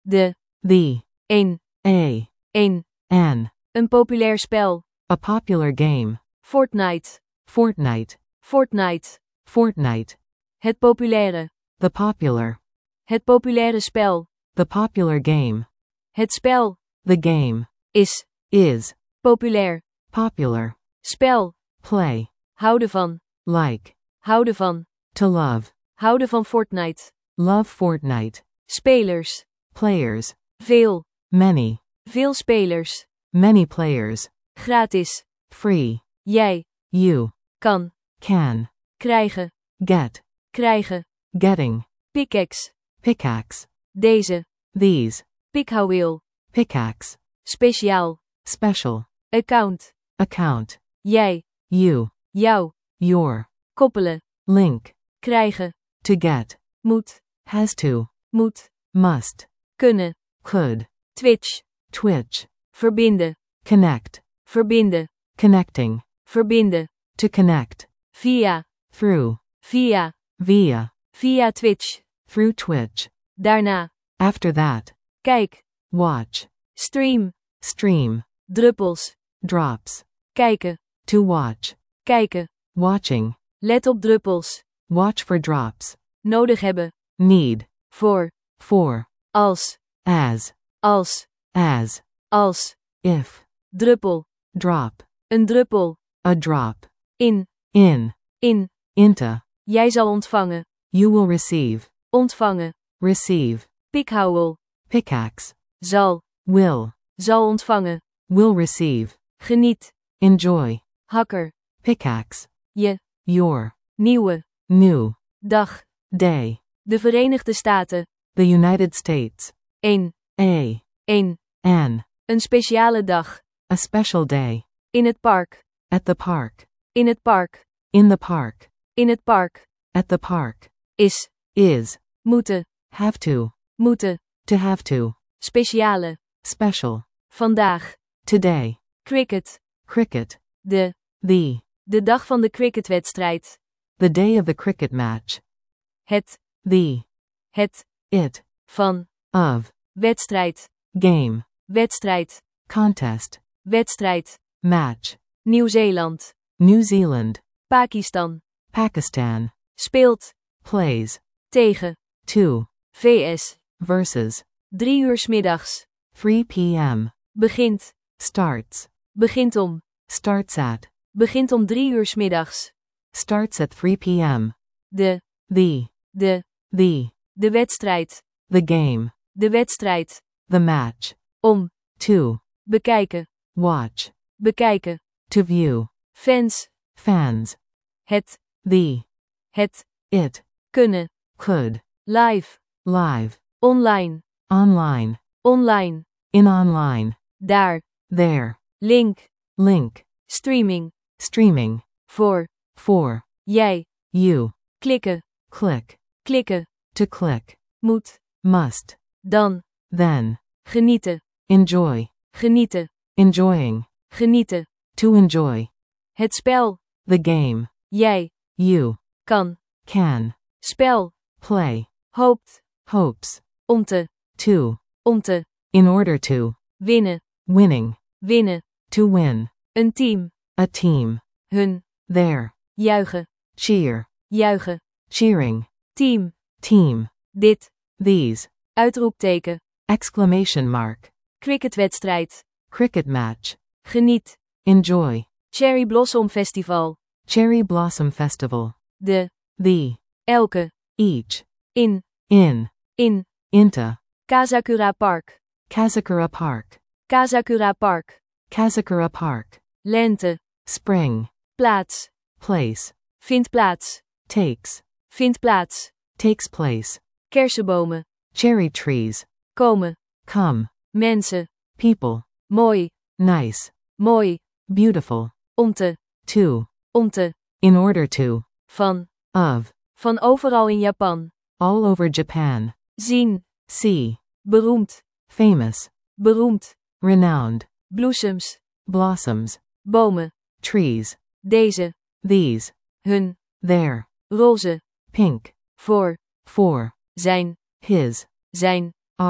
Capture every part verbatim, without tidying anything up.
De. The. Een. A. Een. An. Een populair spel. A popular game. Fortnite. Fortnite. Fortnite. Fortnite. Het populaire. The popular. Het populaire spel. The popular game. Het spel. The game. Is. Is. Populair. Popular. Spel. Play. Houden van. Like. Houden van. To love. Houden van Fortnite. Love Fortnite. Spelers. Players. Veel. Many. Veel spelers. Many players. Gratis. Free. Jij. You. Kan. Can. Krijgen. Get. Krijgen. Getting. Pickaxe. Pickaxe. Deze. These. Pikhouweel. Pickaxe. Speciaal. Special. Account. Account. Jij. You. Jou. Your. Koppelen. Link. Krijgen. To get. Moet. Has to. Moet. Must. Kunnen. Could. Twitch. Twitch. Verbinden. Connect. Verbinden. Connecting. Verbinden. To connect. Via. Through. Via. Via. Via Twitch. Through Twitch. Daarna. After that. Kijk. Watch. Stream. Stream. Druppels. Drops. Kijken. To watch. Kijken. Watching. Let op druppels. Watch for drops. Nodig hebben. Need. Voor. For. Als. As. Als. As. Als. If. Druppel. Drop. Een druppel. A drop. In. In. In. Into. Jij zal ontvangen. You will receive. Ontvangen. Receive. Pikhouwel. Pickaxe. Zal. Will. Zal ontvangen. Will receive. Geniet. Enjoy. Hakker. Pickaxe. Je. Your. Nieuwe. New. Dag. Day. De Verenigde Staten. The United States. Een. A. Een. An. Een speciale dag. A special day. In het park. At the park. In het park. In the park. In het park. At the park. Is. Is. Moeten. Have to. Moeten. To have to. Speciale. Special. Vandaag. Today. Cricket. Cricket. De. The. De dag van de cricketwedstrijd. The day of the cricket match. Het. The. Het. It. Van. Of. Wedstrijd. Game. Wedstrijd. Contest. Wedstrijd. Match. Nieuw-Zeeland. New Zealand. Pakistan. Pakistan. Speelt. Plays. Tegen. Two. V S. Versus. Drie uur 's middags. three p m. Begint. Starts. Begint om. Starts at. Begint om drie uur 's middags. Starts at three p m. De. The. De. The. De wedstrijd. The game. De wedstrijd. The match. Om. To. Bekijken. Watch. Bekijken. To view. Fans. Fans. Het. The. Het. It. Kunnen. Could. Live. Live. Online. Online. Online. In online. Daar. There. Link. Link. Streaming. Streaming. Voor. For. Jij. You. Klikken. Click. Klikken. To click. Moet. Must. Dan. Then. Genieten. Enjoy. Genieten. Enjoying. Genieten. To enjoy. Het spel. The game. Jij. You. Kan. Can. Spel. Play. Hoopt. Hopes. Om te. To. Om te. In order to. Winnen. Winning. Winnen. To win. Een team. A team. Hun. There. Juichen. Cheer. Juichen. Cheering. Team. Team. Dit. These. Uitroepteken. Exclamation mark. Cricketwedstrijd. Cricket match. Geniet. Enjoy. Cherry Blossom Festival. Cherry Blossom Festival. De. The. Elke. Each. In. In. In. Into. Kazakura Park. Kazakura Park. Kazakura Park. Kazakura Park. Lente. Spring. Plaats. Place. Vindt plaats. Takes. Vindt plaats. Takes place. Kersenbomen. Cherry trees. Komen. Come. Mensen. People. Mooi. Nice. Mooi. Beautiful. Om te. To. Om te. In order to. Van. Of. Van overal in Japan. All over Japan. Zien. See. Beroemd. Famous. Beroemd. Renowned. Bloesems. Blossoms. Bomen. Trees. Deze. These. Hun. There. Roze. Pink. Voor. For. Zijn. His. Zijn. Are.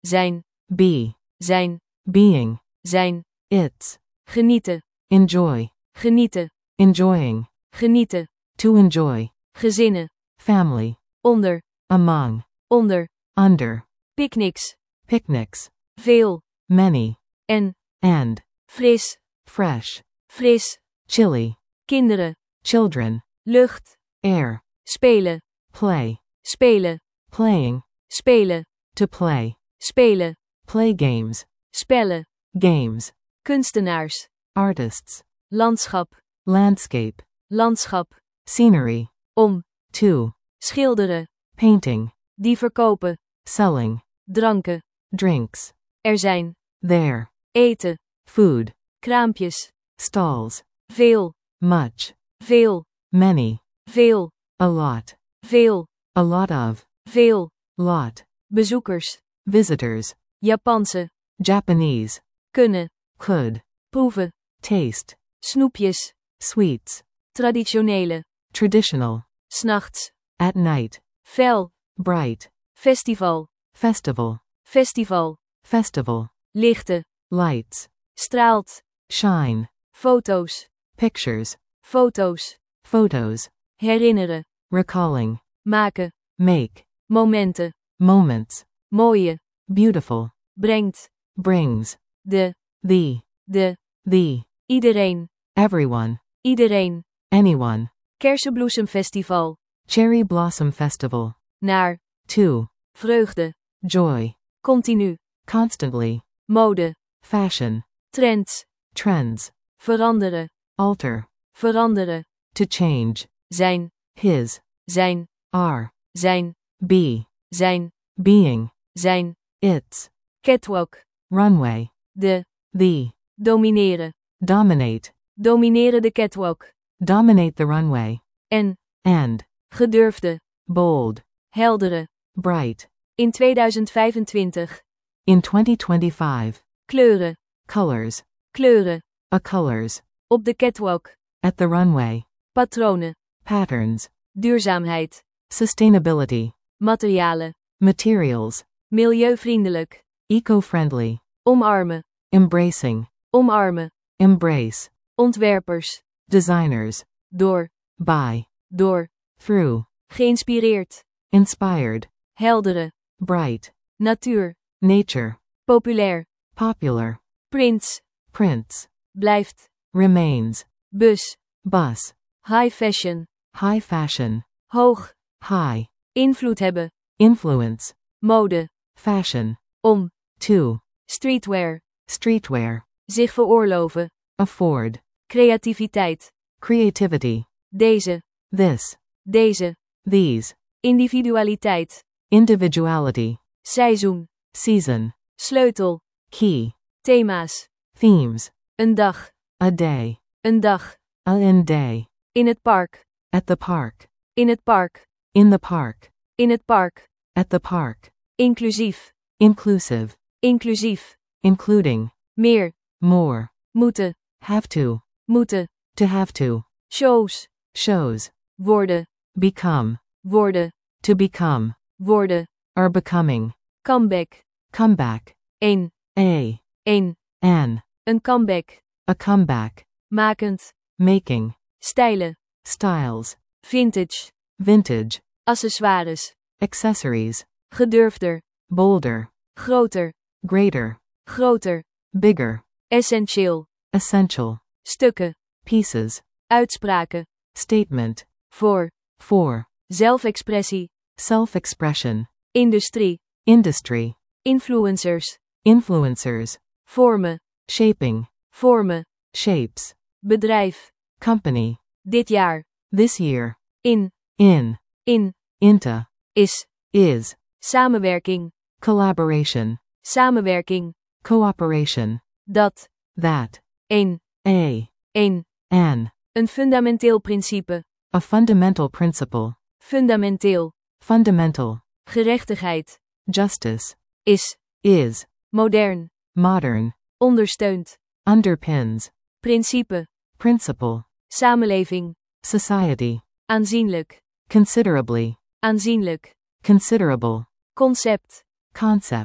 Zijn. Be. Zijn. Being. Zijn. Its. Genieten. Enjoy. Genieten. Enjoying. Genieten. To enjoy. Gezinnen. Family. Onder. Among. Onder. Under. Picnics. Picnics. Veel. Many. En. And. Fris. Fresh. Fris. Chilly. Kinderen. Children. Lucht. Air. Spelen. Play. Spelen. Playing. Spelen. To play. Spelen. Play games. Spellen. Games. Kunstenaars. Artists. Landschap. Landscape. Landschap. Scenery. Om. To. Schilderen. Painting. Die verkopen. Selling. Dranken. Drinks. Er zijn. There. Eten. Food. Kraampjes. Stalls. Veel. Much. Veel. Many. Veel. A lot. Veel. A lot of. Veel. Lot. Bezoekers. Visitors. Japanse. Japanese. Kunnen. Could. Proeven. Taste. Snoepjes. Sweets. Traditionele. Traditional. 'Snachts. At night. Fel. Bright. Festival. Festival. Festival. Festival. Lichten. Lights. Straalt. Shine. Foto's. Pictures. Foto's. Photos. Herinneren. Recalling. Maken. Make. Momenten. Moments. Mooie. Beautiful. Brengt. Brings. De. The. De. The. Iedereen. Everyone. Iedereen. Anyone. Kersenbloesemfestival. Cherry Blossom Festival. Naar. To. Vreugde. Joy. Continu. Constantly. Mode. Fashion. Trends. Trends. Veranderen. Alter. Veranderen. To change. Zijn. His. Zijn. Are. Zijn. Be. Zijn. Being. Zijn. Its. Catwalk. Runway. De. The. Domineren. Dominate. Domineren de catwalk. Dominate the runway. En. And. Gedurfde. Bold. Heldere. Bright. In tweeduizend vijfentwintig. In twenty twenty-five. Kleuren. Colors. Kleuren. A colors. Op de catwalk. At the runway. Patronen. Patterns. Duurzaamheid. Sustainability. Materialen. Materials. Milieuvriendelijk. Eco-friendly. Omarmen. Embracing. Omarmen. Embrace. Ontwerpers. Designers. Door. By. Door. Through. Geïnspireerd. Inspired. Heldere. Bright. Natuur. Nature. Populair. Popular. Prints. Prints. Blijft. Remains. Bus. Bus. High fashion. High fashion. Hoog. High. Invloed hebben. Influence. Mode. Fashion. Om. To. Streetwear. Streetwear. Zich veroorloven. Afford. Creativiteit. Creativity. Deze. This. Deze. These. Individualiteit. Individuality. Seizoen. Season. Sleutel. Key. Thema's. Themes. Een dag. A day. Een dag. A in day. In het park. At the park. In het park. In the park. In het park. At the park. Inclusief. Inclusive. Inclusief. Including. Meer. More. Moeten. Have to. Moeten. To have to. Shows. Shows. Worden. Become. Worden. To become. Worden. Are becoming. Comeback. Comeback. Een. A. Een. An. Een comeback. A comeback. Makend. Making. Stijlen. Styles. Vintage. Vintage. Accessoires. Accessories. Gedurfder. Bolder. Groter. Greater. Groter. Bigger. Essentieel. Essential. Stukken. Pieces. Uitspraken. Statement. Voor. For. Zelfexpressie. Self-expression. Industrie. Industry. Influencers. Influencers. Vormen. Shaping. Vormen. Shapes. Bedrijf. Company. Dit jaar. This year. In. In. In. Into. Is. Is. Samenwerking. Collaboration. Samenwerking. Cooperation. Dat. That. Een. A. Een. An. Een fundamenteel principe. A fundamental principle. Fundamenteel. Fundamental. Gerechtigheid. Justice. Is. Is. Modern. Modern. Ondersteunt. Underpins. Principe. Principle. Samenleving. Society. Aanzienlijk. Considerably. Aanzienlijk. Considerable. Concept. Concept.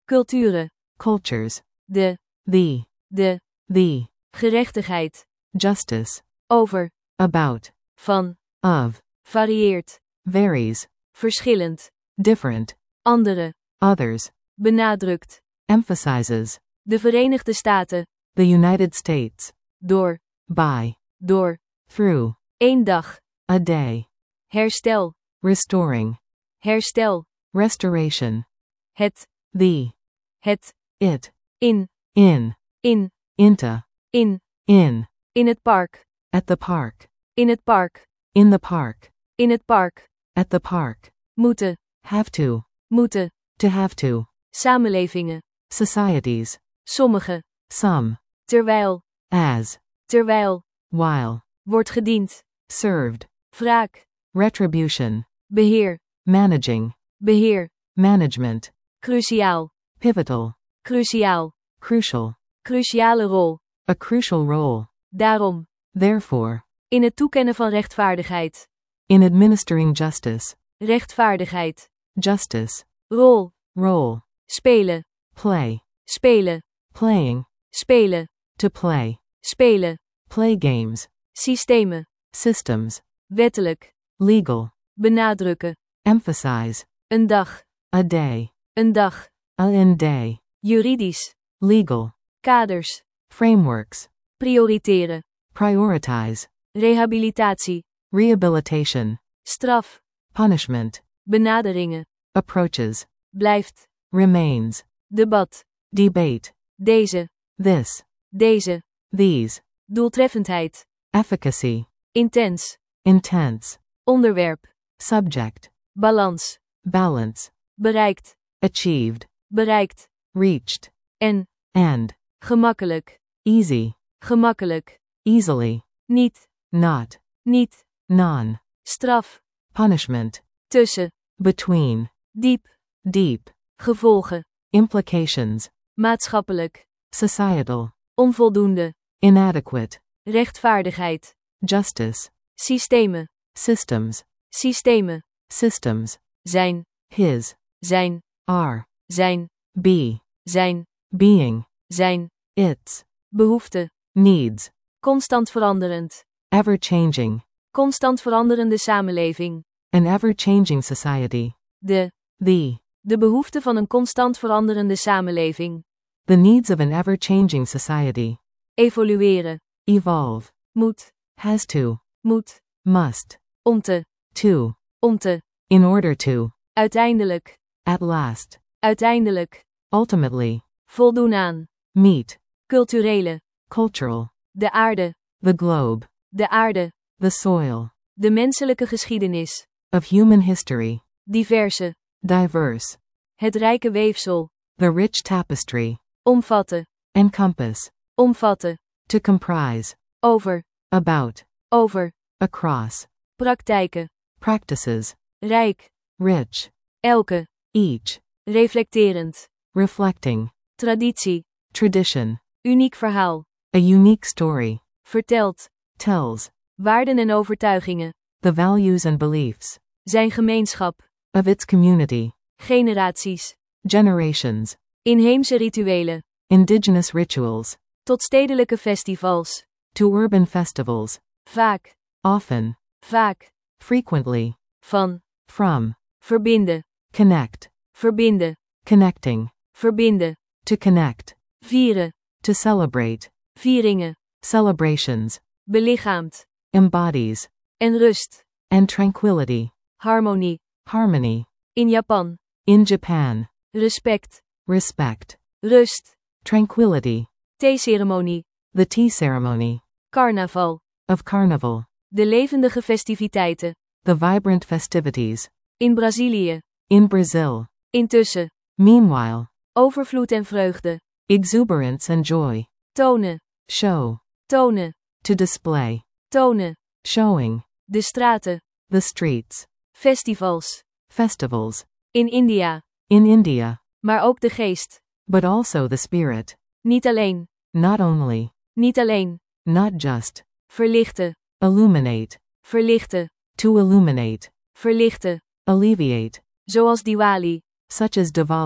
culturen, cultures, de, the, de, the, gerechtigheid, justice, over, about, van, of, varieert, varies, verschillend, different, andere, others, benadrukt, emphasizes, de Verenigde Staten, the United States, door, by, door, through, één dag, a day, herstel, restoring, herstel, restoration, het, the, het, it, in, in, in, into, in, in, in het park, at the park, in het park, in the park, in het park, at the park, moeten, have to, moeten, to have to, samenlevingen, societies, sommige, some, terwijl, as, terwijl, while, wordt gediend, served, wraak, retribution, beheer, managing, beheer, management, cruciaal, pivotal, cruciaal, crucial, cruciale rol, a crucial role, daarom, therefore, in het toekennen van rechtvaardigheid, in administering justice, rechtvaardigheid, justice, rol, role, spelen, play, spelen, playing, spelen, to play, spelen, play games, systemen, systems, wettelijk, legal, benadrukken, emphasize, een dag, a day, een dag, a in day, juridisch, legal, kaders, frameworks, prioriteren, prioritize, rehabilitatie, rehabilitation, straf, punishment, benaderingen, approaches, blijft, remains, debat, debate, deze, this, deze, these, doeltreffendheid, efficacy, intens, intense, onderwerp, subject, balans, balance, bereikt, achieved, bereikt, reached, en, and, gemakkelijk, easy, gemakkelijk, easily, niet, not, niet, non, straf, punishment, tussen, between, diep, deep, gevolgen, implications, maatschappelijk, societal, onvoldoende, inadequate, rechtvaardigheid, justice, systemen, systems, systemen, systems, zijn, his, zijn, are, zijn, be, zijn, being, zijn, its, behoefte, needs, constant veranderend, ever changing, constant veranderende samenleving, an ever changing society, de, the, de behoefte van een constant veranderende samenleving, the needs of an ever changing society, evolueren, evolve, moet, has to, moet, must, om te, to, om te, in order to, uiteindelijk, at last, uiteindelijk, ultimately, voldoen aan, meet, culturele, cultural, de aarde, the globe, de aarde, the soil, de menselijke geschiedenis, of human history, diverse, diverse, het rijke weefsel, the rich tapestry, omvatten, encompass, omvatten, to comprise, over, about, over, across, praktijken, practices, rijk, rich, elke, each, reflecterend, reflecting, traditie, tradition, uniek verhaal, a unique story, vertelt, tells, waarden en overtuigingen, the values and beliefs, zijn gemeenschap, of its community, generaties, generations, inheemse rituelen, indigenous rituals, tot stedelijke festivals, to urban festivals, vaak, often, vaak, frequently, van, from, verbinden, connect, verbinden, connecting, verbinden, to connect, vieren, to celebrate, vieringen, celebrations, belichaamt, embodies, en rust, and tranquility, harmonie, harmony, in Japan, in Japan, respect, respect, rust, tranquility, theeceremonie, the tea ceremony, carnaval, of carnival, de levendige festiviteiten, the vibrant festivities, in Brazilië, in Brazil, intussen, meanwhile, overvloed en vreugde, exuberance and joy, tonen, show, tonen, to display, tonen, showing, de straten, the streets, festivals, festivals, in India, in India, maar ook de geest, but also the spirit, niet alleen, not only, niet alleen, not just, verlichten, illuminate, verlichten, to illuminate, verlichten, alleviate, zoals Diwali, such as Diwali,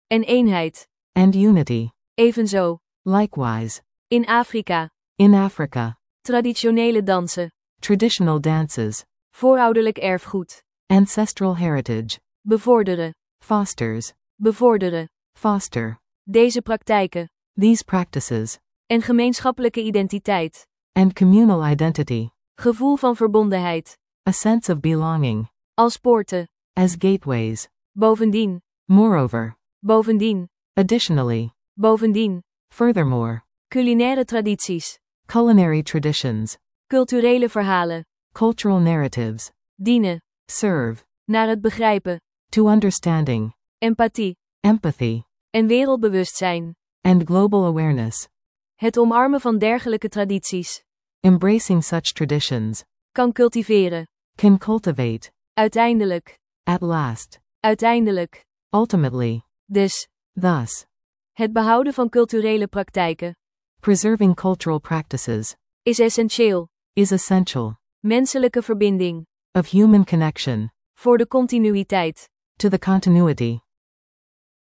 En eenheid. and unity. Evenzo. Likewise, In Afrika. in Africa, Traditionele dansen. traditional dances, Voorouderlijk erfgoed. ancestral heritage, Bevorderen. fosters, Bevorderen. foster, Deze praktijken. these practices, En gemeenschappelijke identiteit. and communal identity, Gevoel van verbondenheid. a sense of belonging, Als poorten. as gateways. Bovendien. Moreover, Bovendien. additionally, Bovendien. furthermore, Culinaire tradities. culinary traditions, Culturele verhalen. cultural narratives, Dienen. serve, Naar het begrijpen. to understanding, Empathie. empathy, En wereldbewustzijn. and global awareness. Het omarmen van dergelijke tradities. Embracing such traditions Kan cultiveren. can cultivate, Uiteindelijk. at last, Uiteindelijk. ultimately, Dus. thus, Het behouden van culturele praktijken. preserving cultural practices Is essentieel. is essential, Menselijke verbinding. of human connection, Voor de continuïteit. to the continuity